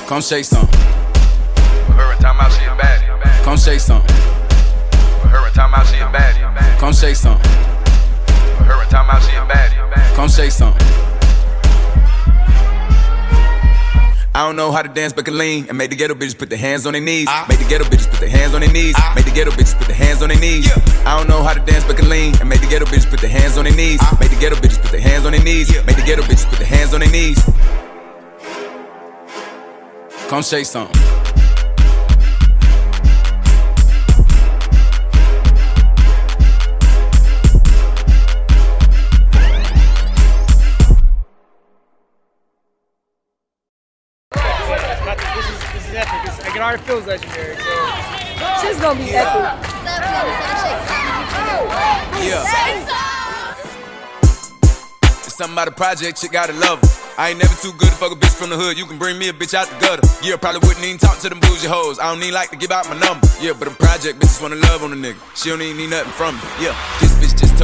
Come shake some. Her and time out, she a baddie. Come shake some. Her and time out, she a baddie. Come shake some. Her and time out, she a baddie. Come shake some. I don't know how to dance but can lean and make the ghetto bitches put their hands on their knees. Make the ghetto bitches put their hands on their knees. Make the ghetto bitches put their hands on their knees. I don't know how to dance but can lean and make the ghetto bitches put their hands on their knees. Make the ghetto bitches put their hands on their knees. Make the ghetto bitches put their hands on their knees. Come shake some. This is epic. I can already feel it's legendary. So. She's gonna be epic. It's something about a project, shit gotta love her. I ain't never too good to fuck a bitch from the hood. You can bring me a bitch out the gutter. Yeah, probably wouldn't even talk to them bougie hoes. I don't even like to give out my number. Yeah, but a project bitches wanna love on a nigga. She don't even need nothing from me. Yeah, this bitch just told